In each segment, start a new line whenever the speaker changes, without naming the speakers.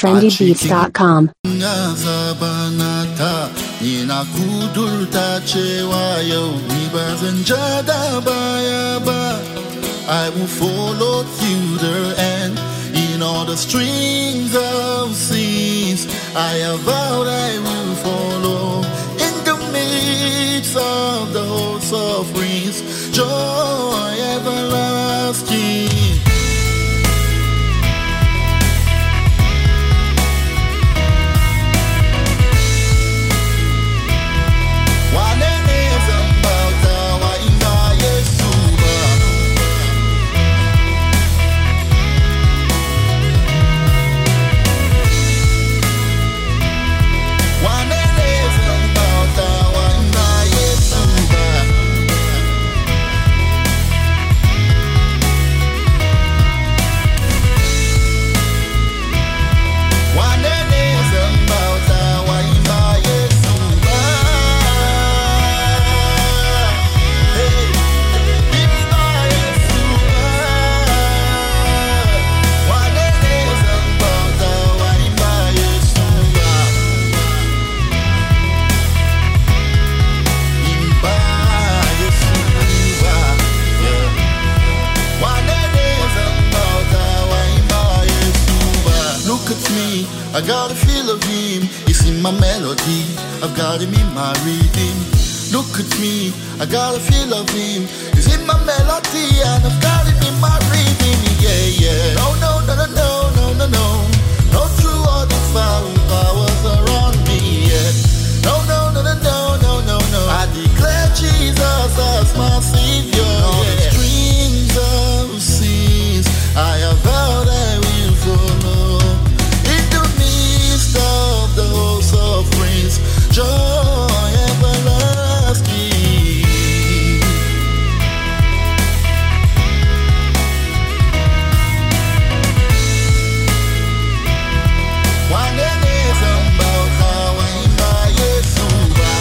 trendybeats.com.
Ina kudurta cewa yau ni ba zan ja da baya ba. I will follow through the end in all the strings of seas. I have vowed I will follow in the midst of the hosts of winds. Joy everlasting. I got a feel of him, it's in my melody. I've got him in my rhythm. Look at me, I got a feel of him, it's in my melody, and I've got him in my rhythm. Yeah, yeah. No, no, no, no, no, no, no, no. No through all the foul powers around me. Yeah. No, no, no, no, no, no, no, no. I declare Jesus as my Savior. All the streams of seas, I have vowed I will follow. Of the hosts of praise, joy everlasting. Waneleza mbauta waimba Yesu ba.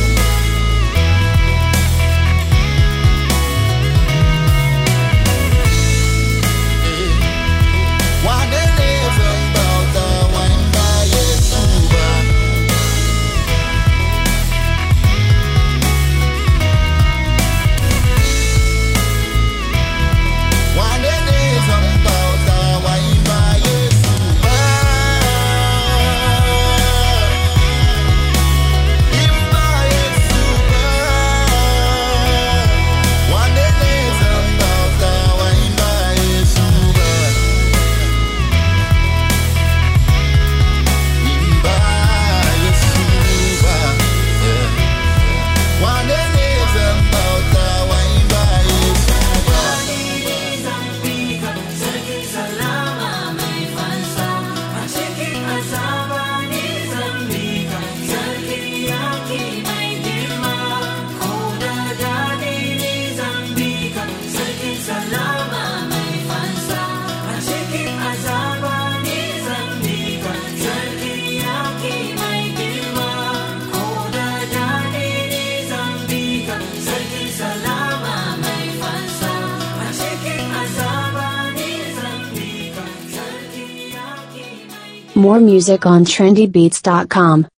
Waneleza mbauta waimba Yesu ba. Waneleza mbauta waimba Yesu ba. Imba Yesu ba. Waneleza mbauta waimba Yesu ba. Imba Yesu ba. Waneleza mbauta waimba Yesu ba.
More music on trendybeats.com.